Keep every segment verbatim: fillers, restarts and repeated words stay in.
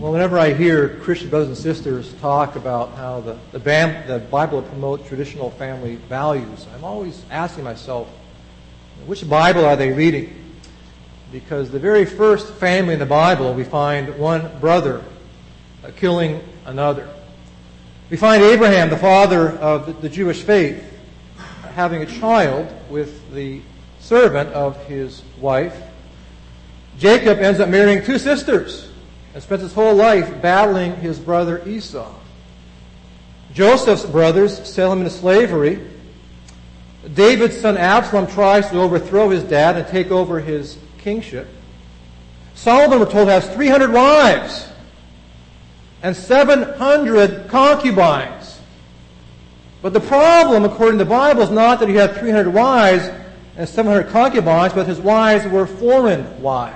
Well, whenever I hear Christian brothers and sisters talk about how the, the, Bam, the Bible promotes traditional family values, I'm always asking myself, which Bible are they reading? Because the very first family in the Bible, we find one brother uh, killing another. We find Abraham, the father of the, the Jewish faith, having a child with the servant of his wife. Jacob ends up marrying two sisters and spends his whole life battling his brother Esau. Joseph's brothers sell him into slavery. David's son Absalom tries to overthrow his dad and take over his kingship. Solomon, we're told, has three hundred wives and seven hundred concubines. But the problem, according to the Bible, is not that he had three hundred wives and seven hundred concubines, but his wives were foreign wives.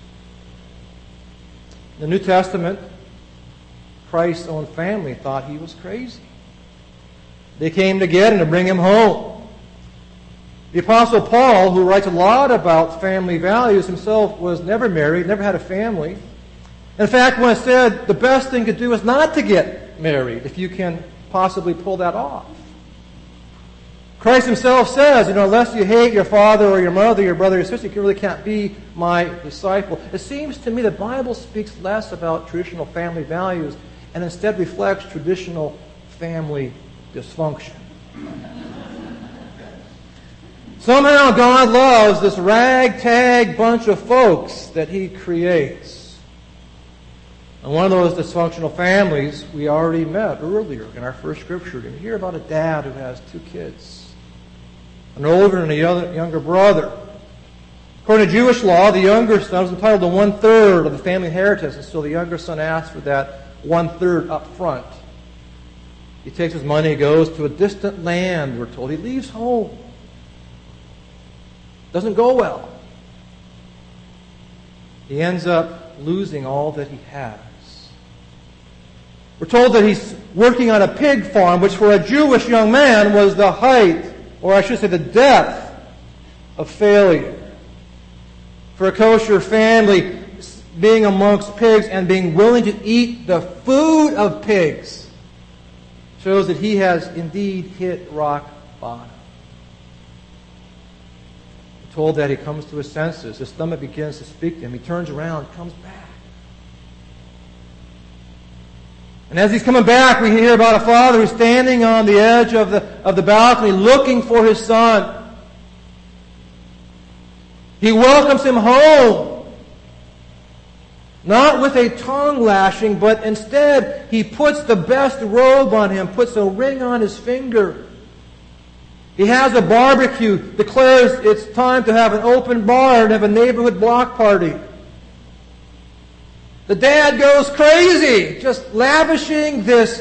In the New Testament, Christ's own family thought he was crazy. They came to get him to bring him home. The Apostle Paul, who writes a lot about family values, himself was never married, never had a family. In fact, when I said the best thing to do is not to get married, if you can possibly pull that off. Christ himself says, you know, unless you hate your father or your mother, your brother or your sister, you really can't be my disciple. It seems to me the Bible speaks less about traditional family values and instead reflects traditional family dysfunction. Somehow God loves this ragtag bunch of folks that he creates. And one of those dysfunctional families we already met earlier in our first scripture. You hear about a dad who has two kids, an older and a younger brother. According to Jewish law, the younger son was entitled to one-third of the family inheritance, and so the younger son asked for that one-third up front. He takes his money, goes to a distant land, we're told. He leaves home. Doesn't go well. He ends up losing all that he has. We're told that he's working on a pig farm, which for a Jewish young man was the height, or I should say the depth, of failure. For a kosher family, being amongst pigs and being willing to eat the food of pigs shows that he has indeed hit rock bottom. We're told that he comes to his senses. His stomach begins to speak to him. He turns around, comes back. And as he's coming back, we hear about a father who's standing on the edge of the, of the balcony looking for his son. He welcomes him home. Not with a tongue lashing, but instead he puts the best robe on him, puts a ring on his finger. He has a barbecue, declares it's time to have an open bar and have a neighborhood block party. The dad goes crazy, just lavishing this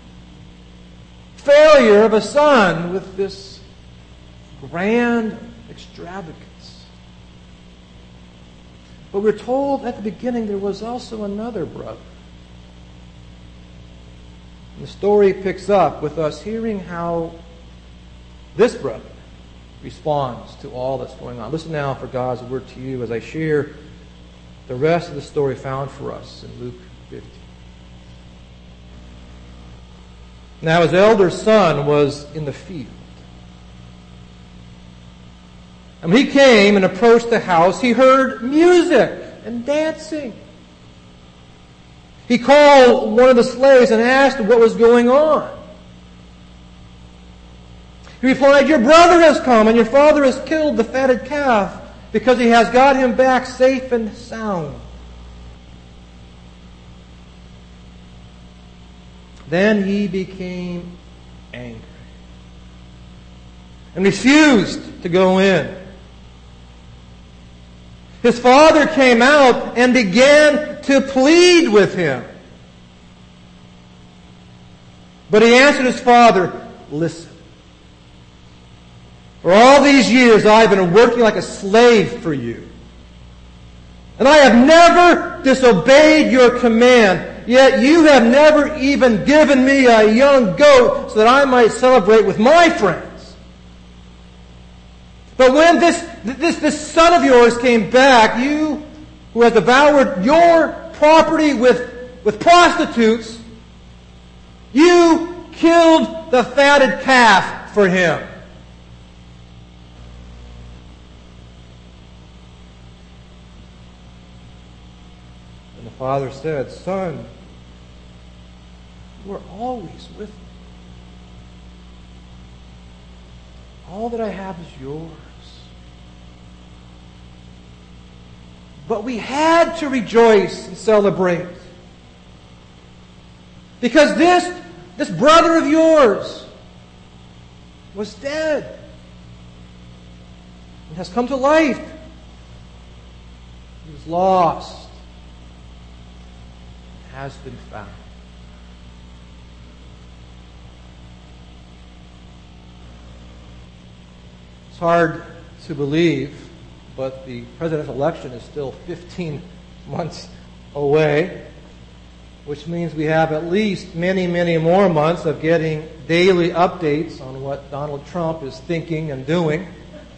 failure of a son with this grand extravagance. But we're told at the beginning there was also another brother. And the story picks up with us hearing how this brother responds to all that's going on. Listen now for God's word to you as I share the rest of the story found for us in Luke fifteen. Now his elder son was in the field. And when he came and approached the house, he heard music and dancing. He called one of the slaves and asked what was going on. He replied, "Your brother has come, and your father has killed the fatted calf, because he has got him back safe and sound." Then he became angry and refused to go in. His father came out and began to plead with him. But he answered his father, "Listen. For all these years I've been working like a slave for you. And I have never disobeyed your command, yet you have never even given me a young goat so that I might celebrate with my friends. But when this, this, this son of yours came back, you who has devoured your property with, with prostitutes, you killed the fatted calf for him. And the father said, Son, you are always with me. All that I have is yours. But we had to rejoice and celebrate. Because this, this brother of yours was dead and has come to life. He was lost and has been found. It's hard to believe, but the presidential election is still fifteen months away, which means we have at least many, many more months of getting daily updates on what Donald Trump is thinking and doing.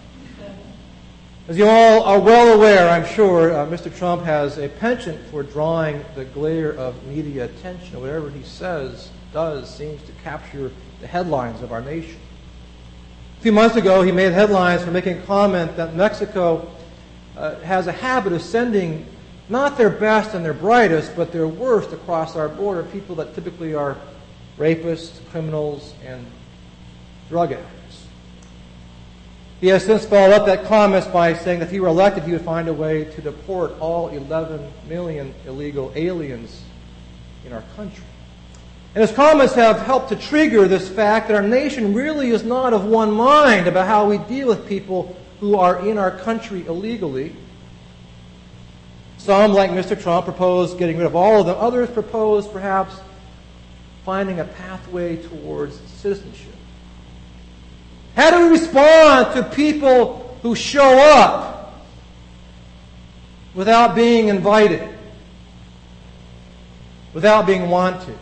As you all are well aware, I'm sure, uh, Mister Trump has a penchant for drawing the glare of media attention. Whatever he says, does, seems to capture the headlines of our nation. A few months ago, he made headlines for making a comment that Mexico uh, has a habit of sending not their best and their brightest, but their worst across our border, people that typically are rapists, criminals, and drug addicts. He has since followed up that comment by saying that if he were elected, he would find a way to deport all eleven million illegal aliens in our country. And his comments have helped to trigger this fact that our nation really is not of one mind about how we deal with people who are in our country illegally. Some, like Mister Trump, propose getting rid of all of them. Others propose, perhaps, finding a pathway towards citizenship. How do we respond to people who show up without being invited, without being wanted?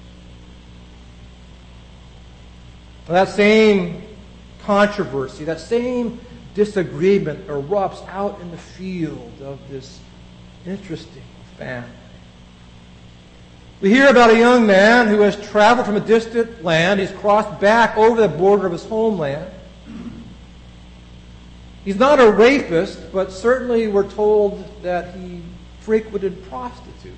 That same controversy, that same disagreement erupts out in the field of this interesting family. We hear about a young man who has traveled from a distant land. He's crossed back over the border of his homeland. He's not a rapist, but certainly we're told that he frequented prostitutes.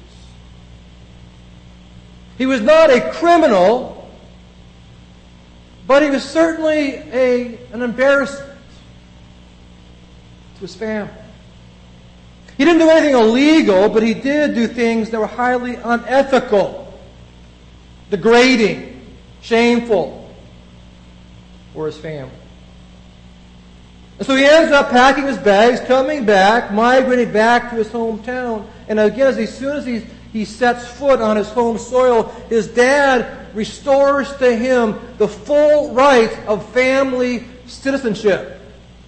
He was not a criminal, but he was certainly a, an embarrassment to his family. He didn't do anything illegal, but he did do things that were highly unethical, degrading, shameful for his family. And so he ends up packing his bags, coming back, migrating back to his hometown. And again, as, as soon as he, he sets foot on his home soil, his dad restores to him the full right of family citizenship.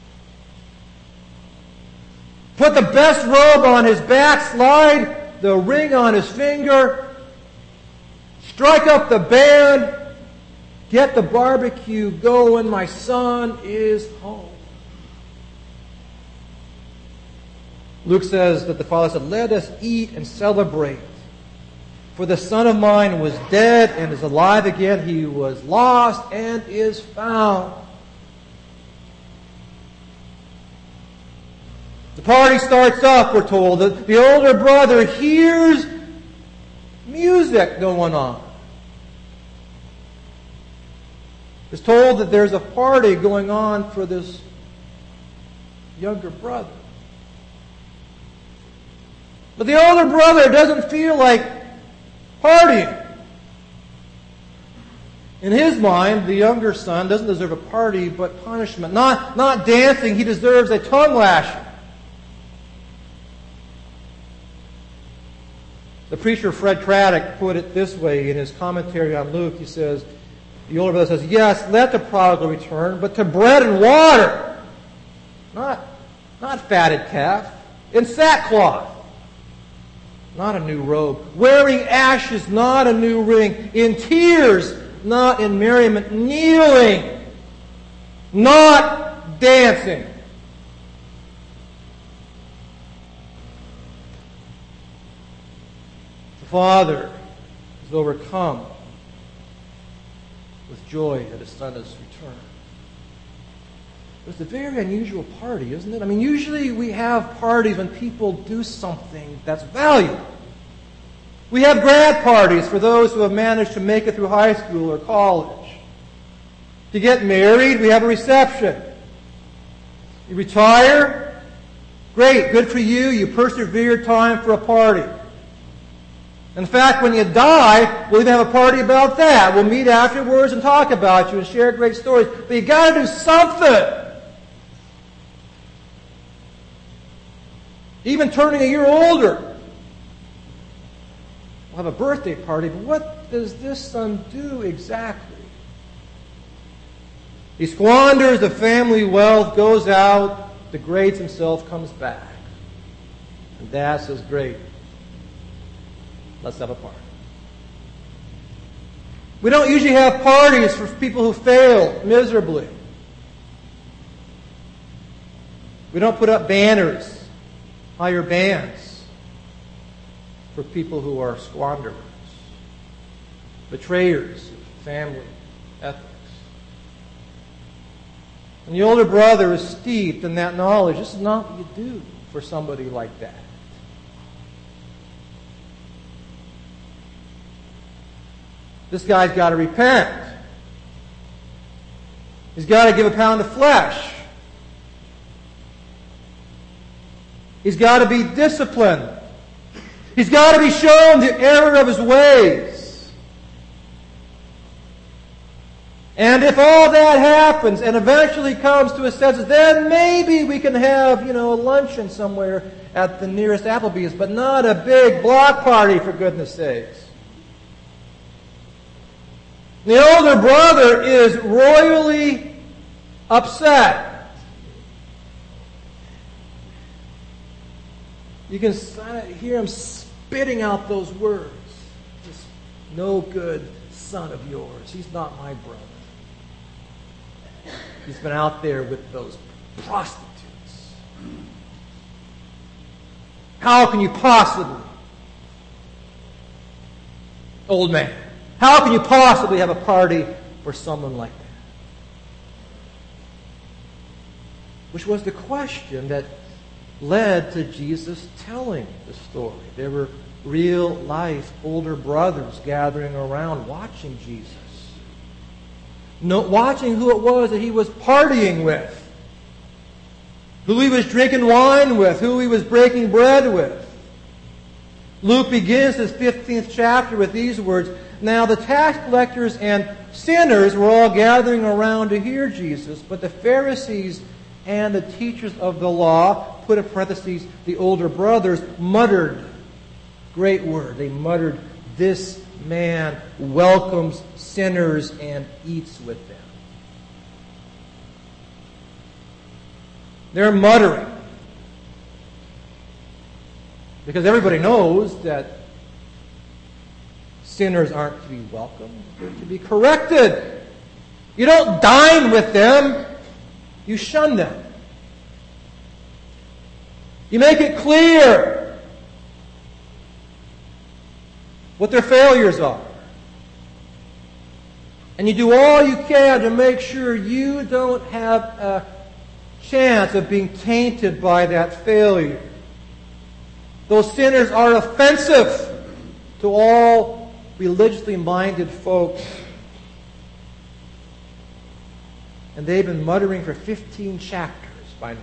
Put the best robe on his back, slide the ring on his finger, strike up the band, get the barbecue going. My son is home. Luke says that the father said, let us eat and celebrate. For the son of mine was dead and is alive again. He was lost and is found. The party starts up, we're told. The, the older brother hears music going on. It's told that there's a party going on for this younger brother. But the older brother doesn't feel like partying. In his mind, the younger son doesn't deserve a party, but punishment. Not, not dancing, he deserves a tongue lashing. The preacher Fred Craddock put it this way in his commentary on Luke. He says, the older brother says, yes, let the prodigal return, but to bread and water. Not, not fatted calf. In sackcloth. Not a new robe. Wearing ashes, not a new ring. In tears, not in merriment. Kneeling, not dancing. The Father is overcome with joy at his Son's return. It's a very unusual party, isn't it? I mean, usually we have parties when people do something that's valuable. We have grad parties for those who have managed to make it through high school or college. To get married, we have a reception. You retire, great, good for you. You persevered time for a party. In fact, when you die, we'll even have a party about that. We'll meet afterwards and talk about you and share great stories. But you got to do something. Even turning a year older. We'll have a birthday party, but what does this son do exactly? He squanders the family wealth, goes out, degrades himself, comes back. And Dad says, great, let's have a party. We don't usually have parties for people who fail miserably. We don't put up banners, hire bands for people who are squanderers, betrayers of family ethics. And the older brother is steeped in that knowledge. This is not what you do for somebody like that. This guy's got to repent. He's got to give a pound of flesh. He's got to be disciplined. He's got to be shown the error of his ways. And if all that happens and eventually comes to his senses, then maybe we can have, you know, a luncheon somewhere at the nearest Applebee's, but not a big block party, for goodness sakes. The older brother is royally upset. You can hear him spitting out those words. This no good son of yours. He's not my brother. He's been out there with those prostitutes. How can you possibly, old man, how can you possibly have a party for someone like that? Which was the question that led to Jesus telling the story. There were real life older brothers gathering around watching Jesus. No, watching who it was that he was partying with. Who he was drinking wine with. Who he was breaking bread with. Luke begins his fifteenth chapter with these words. Now the tax collectors and sinners were all gathering around to hear Jesus, but the Pharisees and the teachers of the law, put in parentheses, the older brothers, muttered. Great word. They muttered, this man welcomes sinners and eats with them. They're muttering. Because everybody knows that sinners aren't to be welcomed. They're to be corrected. You don't dine with them. You shun them. You make it clear what their failures are. And you do all you can to make sure you don't have a chance of being tainted by that failure. Those sinners are offensive to all religiously minded folks. And they've been muttering for fifteen chapters by now.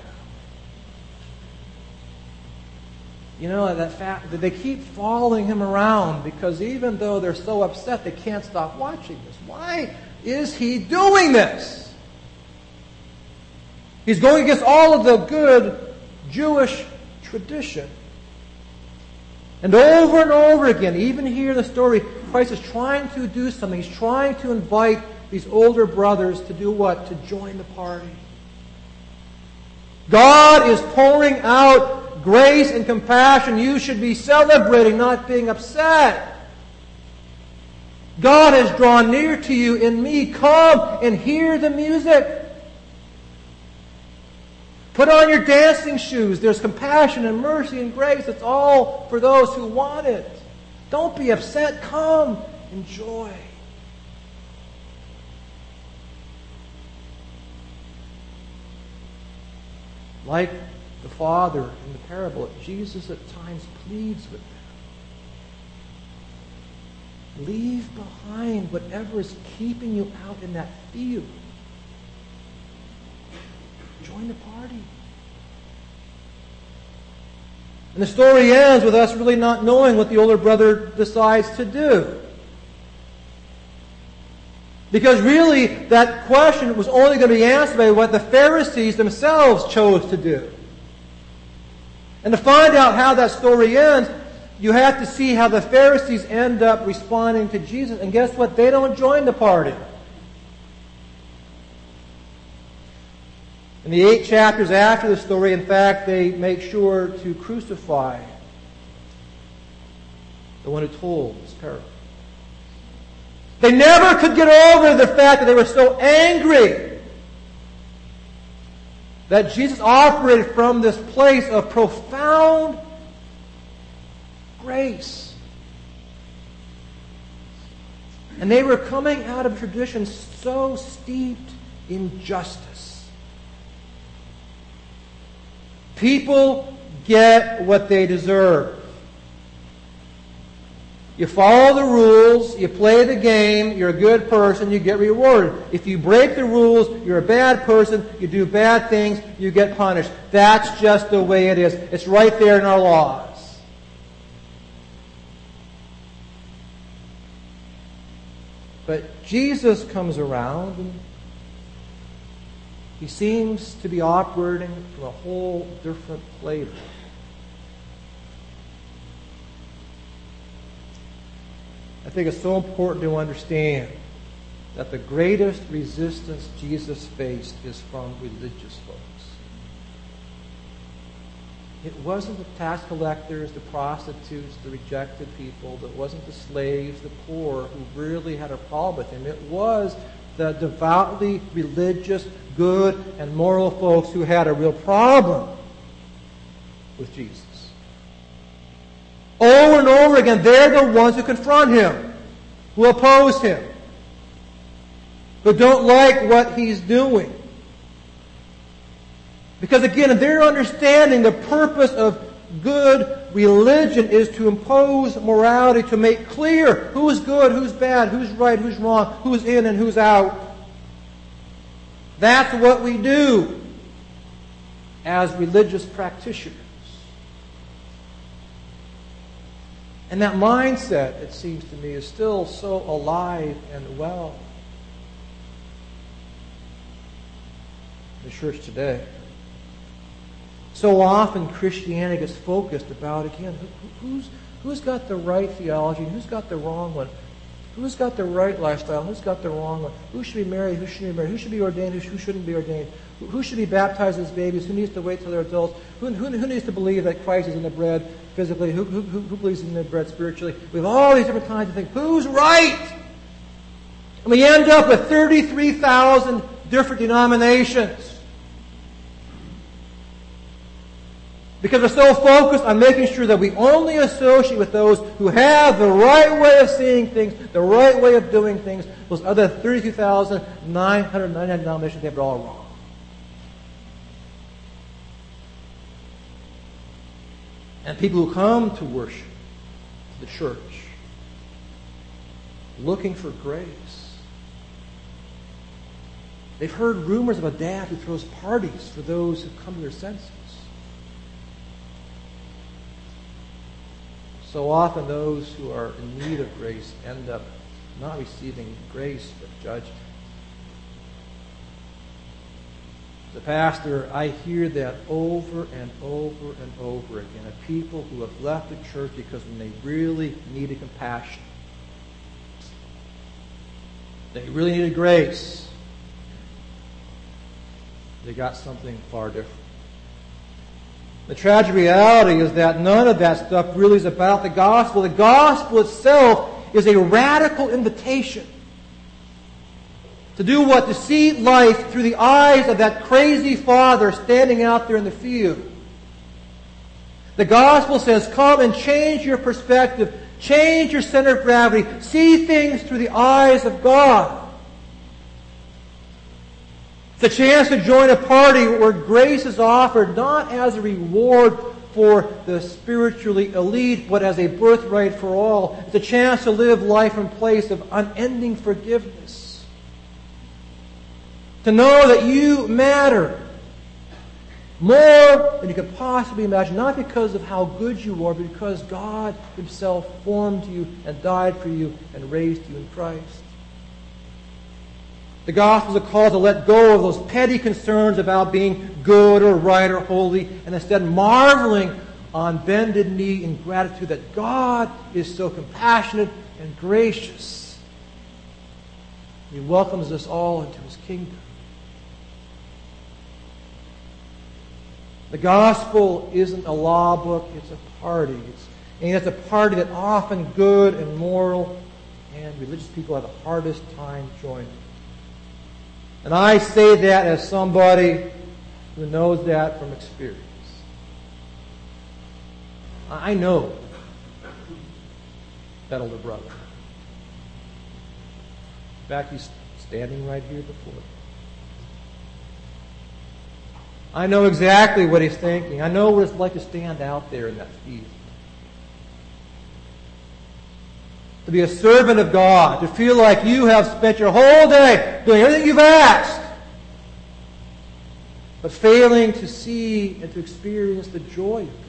You know, that fact that they keep following him around because even though they're so upset, they can't stop watching this. Why is he doing this? He's going against all of the good Jewish tradition. And over and over again, even here in the story, Christ is trying to do something. He's trying to invite these older brothers to do what? To join the party. God is pouring out grace and compassion. You should be celebrating, not being upset. God has drawn near to you in me. Come and hear the music. Put on your dancing shoes. There's compassion and mercy and grace. It's all for those who want it. Don't be upset. Come, enjoy. Like the father in the parable, Jesus at times pleads with them. Leave behind whatever is keeping you out in that field. Join the party. And the story ends with us really not knowing what the older brother decides to do. Because really, that question was only going to be answered by what the Pharisees themselves chose to do. And to find out how that story ends, you have to see how the Pharisees end up responding to Jesus. And guess what? They don't join the party. In the eight chapters after the story, in fact, they make sure to crucify the one who told this parable. They never could get over the fact that they were so angry that Jesus operated from this place of profound grace. And they were coming out of a tradition so steeped in justice. People get what they deserve. You follow the rules, you play the game, you're a good person, you get rewarded. If you break the rules, you're a bad person, you do bad things, you get punished. That's just the way it is. It's right there in our laws. But Jesus comes around and he seems to be operating from a whole different flavor. I think it's so important to understand that the greatest resistance Jesus faced is from religious folks. It wasn't the tax collectors, the prostitutes, the rejected people. It wasn't the slaves, the poor, who really had a problem with him. It was the devoutly religious, good, and moral folks who had a real problem with Jesus. Over and over again, they're the ones who confront him, who oppose him, who don't like what he's doing. Because again, in their understanding, the purpose of good religion is to impose morality, to make clear who's good, who's bad, who's right, who's wrong, who's in and who's out. That's what we do as religious practitioners. And that mindset, it seems to me, is still so alive and well in the church today. So often Christianity gets focused about, again, who, who's, who's got the right theology and who's got the wrong one? Who's got the right lifestyle? Who's got the wrong one? Who should be married? Who shouldn't be married? Who should be ordained? Who, who shouldn't be ordained? Who, who should be baptized as babies? Who needs to wait till they're adults? Who, who, who needs to believe that Christ is in the bread physically? Who, who, who believes in the bread spiritually? We have all these different kinds of things. Who's right? And we end up with thirty-three thousand different denominations. Because we're so focused on making sure that we only associate with those who have the right way of seeing things, the right way of doing things. Those other thirty-two thousand nine hundred ninety-nine denominations, they have it all wrong. And people who come to worship, to the church, looking for grace. They've heard rumors of a dad who throws parties for those who come to their senses. So often those who are in need of grace end up not receiving grace but judgment. As a pastor, I hear that over and over and over again of people who have left the church because when they really needed compassion, they really needed grace, they got something far different. The tragic reality is that none of that stuff really is about the gospel. The gospel itself is a radical invitation to do what? To see life through the eyes of that crazy father standing out there in the field. The gospel says, come and change your perspective. Change your center of gravity. See things through the eyes of God. It's a chance to join a party where grace is offered not as a reward for the spiritually elite, but as a birthright for all. It's a chance to live life in place of unending forgiveness. To know that you matter more than you could possibly imagine, not because of how good you are, but because God Himself formed you and died for you and raised you in Christ. The gospel is a call to let go of those petty concerns about being good or right or holy, and instead marveling on bended knee in gratitude that God is so compassionate and gracious. He welcomes us all into His kingdom. The gospel isn't a law book, it's a party. It's, and it's a party that often good and moral and religious people have the hardest time joining. And I say that as somebody who knows that from experience. I know that older brother. In fact, he's standing right here before me. I know exactly what he's thinking. I know what it's like to stand out there in that field. To be a servant of God. To feel like you have spent your whole day doing everything you've asked, but failing to see and to experience the joy of God.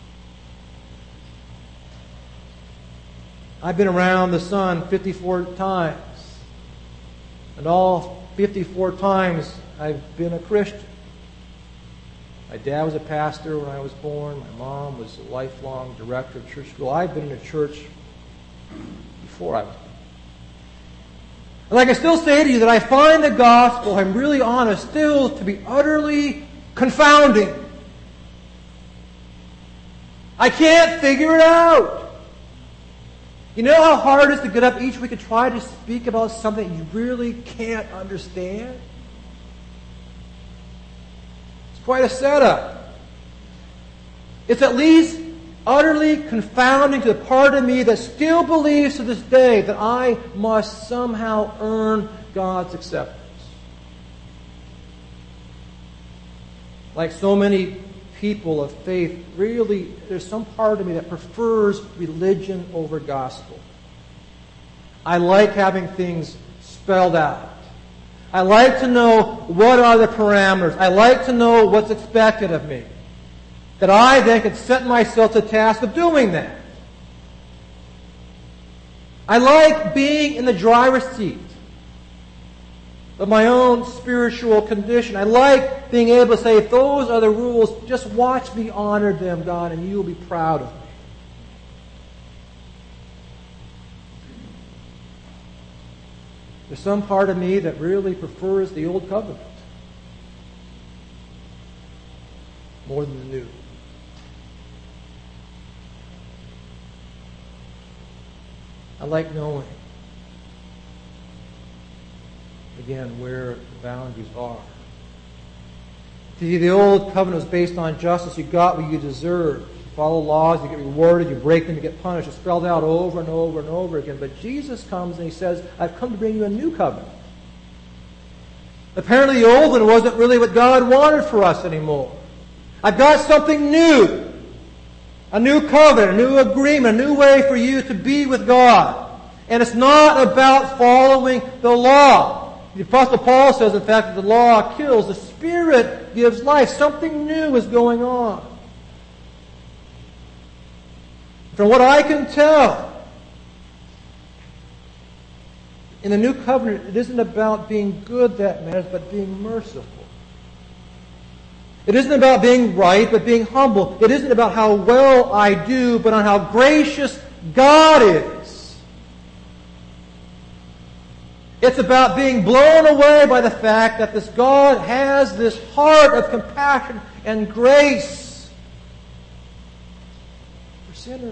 I've been around the sun fifty-four times. And all fifty-four times I've been a Christian. My dad was a pastor when I was born. My mom was a lifelong director of church school. I've been in a church before I was born. And like I still say to you that I find the gospel, I'm really honest, still to be utterly confounding. I can't figure it out. You know how hard it is to get up each week and try to speak about something you really can't understand? It's quite a setup. It's at least utterly confounding to the part of me that still believes to this day that I must somehow earn God's acceptance. Like so many people of faith, really, there's some part of me that prefers religion over gospel. I like having things spelled out. I like to know what are the parameters. I like to know what's expected of me. That I then can set myself to the task of doing that. I like being in the driver's seat of my own spiritual condition. I like being able to say, if those are the rules, just watch me honor them, God, and you will be proud of me. There's some part of me that really prefers the old covenant more than the new. I like knowing, again, where the boundaries are. See, the old covenant was based on justice. You got what you deserved. You follow laws, you get rewarded. You break them, you get punished. It's spelled out over and over and over again. But Jesus comes and He says, I've come to bring you a new covenant. Apparently the old one wasn't really what God wanted for us anymore. I've got something new. A new covenant, a new agreement, a new way for you to be with God. And it's not about following the law. The Apostle Paul says, in fact, that the law kills. The Spirit gives life. Something new is going on. From what I can tell, in the new covenant, it isn't about being good that matters, but being merciful. It isn't about being right, but being humble. It isn't about how well I do, but on how gracious God is. It's about being blown away by the fact that this God has this heart of compassion and grace for sinners.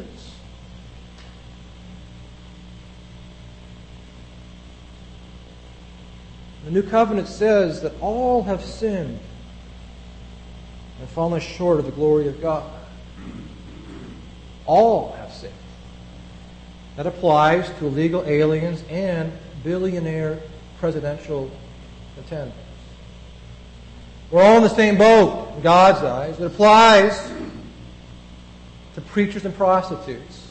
The New Covenant says that all have sinned and fallen short of the glory of God. All have sinned. That applies to illegal aliens and billionaire presidential contenders. We're all in the same boat in God's eyes. It applies to preachers and prostitutes.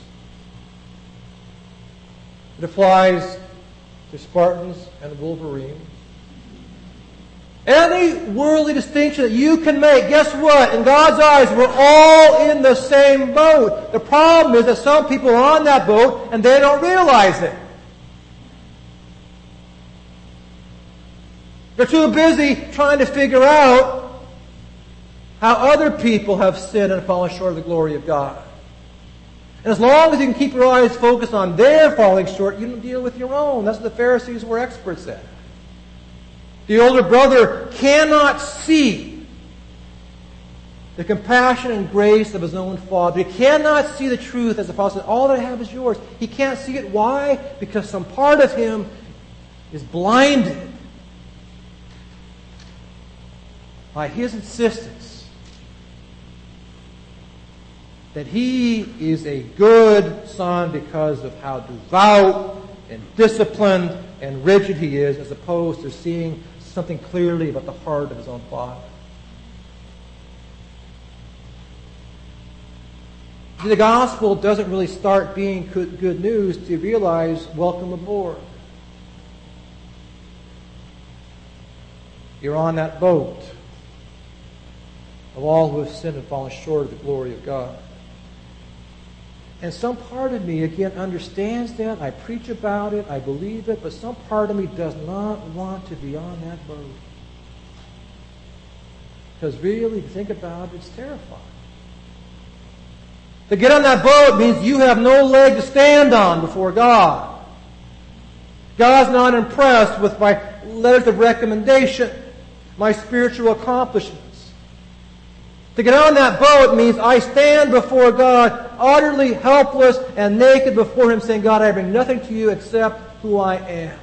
It applies to Spartans and Wolverines. Any worldly distinction that you can make, guess what? In God's eyes, we're all in the same boat. The problem is that some people are on that boat and they don't realize it. They're too busy trying to figure out how other people have sinned and fallen short of the glory of God. And as long as you can keep your eyes focused on their falling short, you don't deal with your own. That's what the Pharisees were experts at. The older brother cannot see the compassion and grace of his own father. He cannot see the truth as the father said, all that I have is yours. He can't see it. Why? Because some part of him is blinded by his insistence that he is a good son because of how devout and disciplined and rigid he is, as opposed to seeing something clearly about the heart of his own father. See, the gospel doesn't really start being good, good news to realize, welcome aboard. You're on that boat of all who have sinned and fallen short of the glory of God. And some part of me, again, understands that. I preach about it. I believe it. But some part of me does not want to be on that boat. Because really, if you think about it, it's terrifying. To get on that boat means you have no leg to stand on before God. God's not impressed with my letters of recommendation, my spiritual accomplishments. To get on that boat means I stand before God utterly helpless and naked before Him, saying, God, I bring nothing to you except who I am.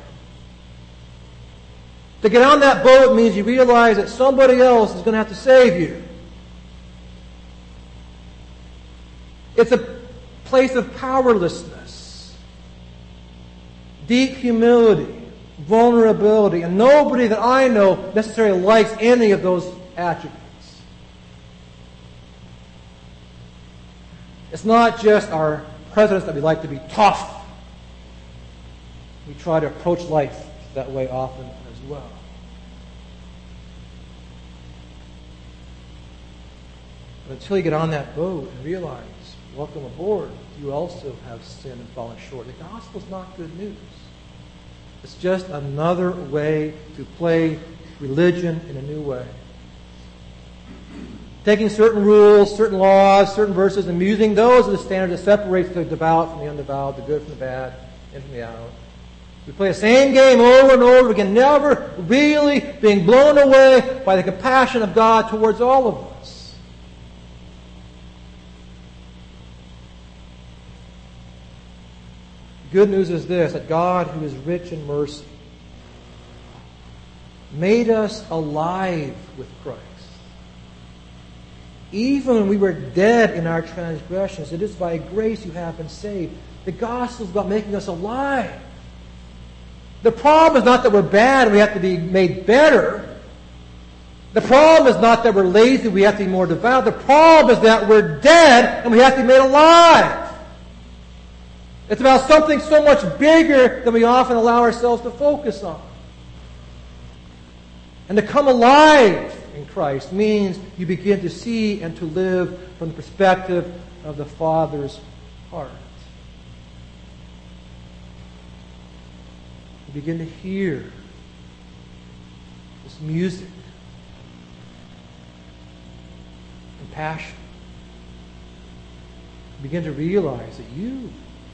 To get on that boat means you realize that somebody else is going to have to save you. It's a place of powerlessness, deep humility, vulnerability, and nobody that I know necessarily likes any of those attributes. It's not just our presidents that we like to be tough. We try to approach life that way often as well. But until you get on that boat and realize, welcome aboard, you also have sinned and fallen short. The gospel is not good news. It's just another way to play religion in a new way. Taking certain rules, certain laws, certain verses, and using those as the standard that separates the devout from the undevout, the good from the bad, in from the out. We play the same game over and over again, never really being blown away by the compassion of God towards all of us. The good news is this, that God, who is rich in mercy, made us alive with Christ. Even when we were dead in our transgressions, it is by grace you have been saved. The gospel is about making us alive. The problem is not that we're bad and we have to be made better. The problem is not that we're lazy, we have to be more devout. The problem is that we're dead and we have to be made alive. It's about something so much bigger than we often allow ourselves to focus on. And to come alive in Christ means you begin to see and to live from the perspective of the Father's heart. You begin to hear this music, compassion. You begin to realize that you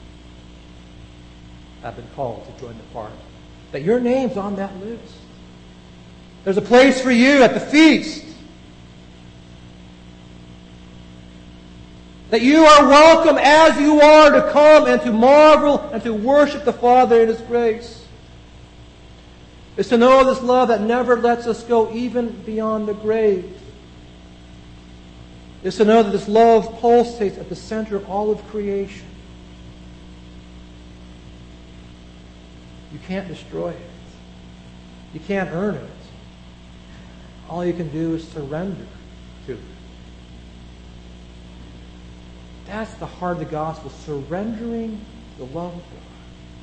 have been called to join the party, that your name's on that list. There's a place for you at the feast. That you are welcome as you are to come and to marvel and to worship the Father in His grace. It's to know this love that never lets us go even beyond the grave. It's to know that this love pulsates at the center of all of creation. You can't destroy it. You can't earn it. All you can do is surrender to it. That's the heart of the gospel, surrendering the love of God.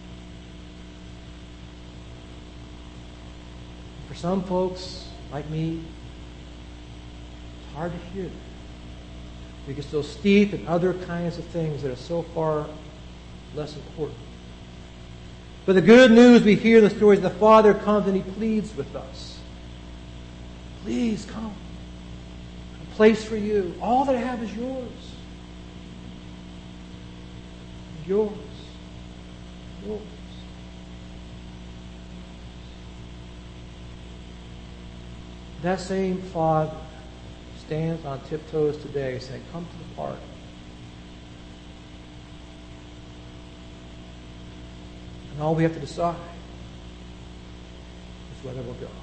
For some folks, like me, it's hard to hear that. We get so steeped in other kinds of things that are so far less important. But the good news we hear in the stories, the Father comes and He pleads with us. Please come. A place for you. All that I have is yours. Yours. Yours. That same Father stands on tiptoes today saying, come to the party. And all we have to decide is whether we'll go.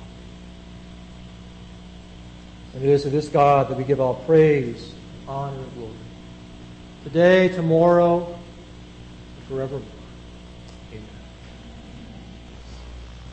And it is to this God that we give all praise, honor, and glory. Today, tomorrow, and forevermore.